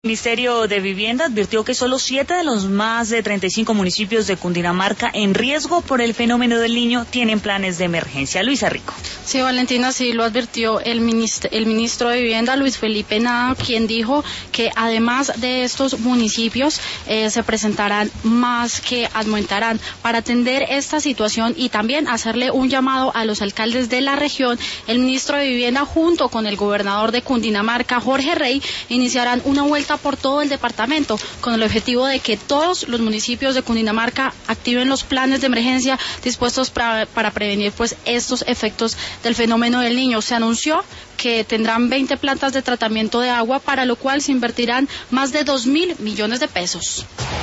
El Ministerio de Vivienda advirtió que solo 7 de los más de 35 municipios de Cundinamarca en riesgo por el fenómeno del Niño tienen planes de emergencia. Luisa Rico. Sí, Valentina, sí lo advirtió el ministro de Vivienda, Luis Felipe Nava, quien dijo que además de estos municipios se presentarán más que aumentarán. Para atender esta situación y también hacerle un llamado a los alcaldes de la región, el ministro de Vivienda junto con el gobernador de Cundinamarca, Jorge Rey, iniciarán una vuelta por todo el departamento con el objetivo de que todos los municipios de Cundinamarca activen los planes de emergencia dispuestos para prevenir pues estos efectos del fenómeno del Niño. Se anunció que tendrán 20 plantas de tratamiento de agua, para lo cual se invertirán más de 2.000 millones de pesos.